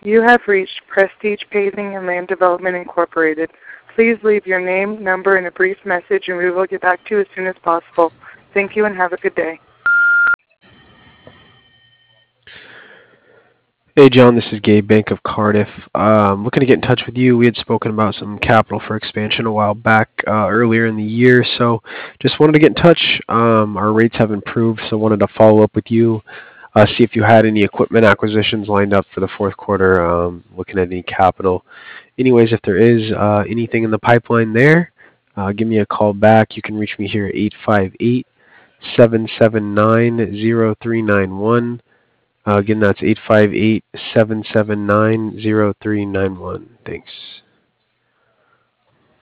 You have reached Prestige Paving and Land Development Incorporated. Please leave your name, number, and a brief message, and we will get back to you as soon as possible. Thank you and have a good day. Hey John, this is Gabe Bank of Cardiff. Looking to get in touch with you. We had spoken about some capital for expansion a while back earlier in the year, so just wanted to get in touch. Our rates have improved, so wanted to follow up with you, see if you had any equipment acquisitions lined up for the fourth quarter, looking at any capital. Anyways, if there is anything in the pipeline there, give me a call back. You can reach me here at 858-779-0391. Again, that's 858-779-0391. Thanks.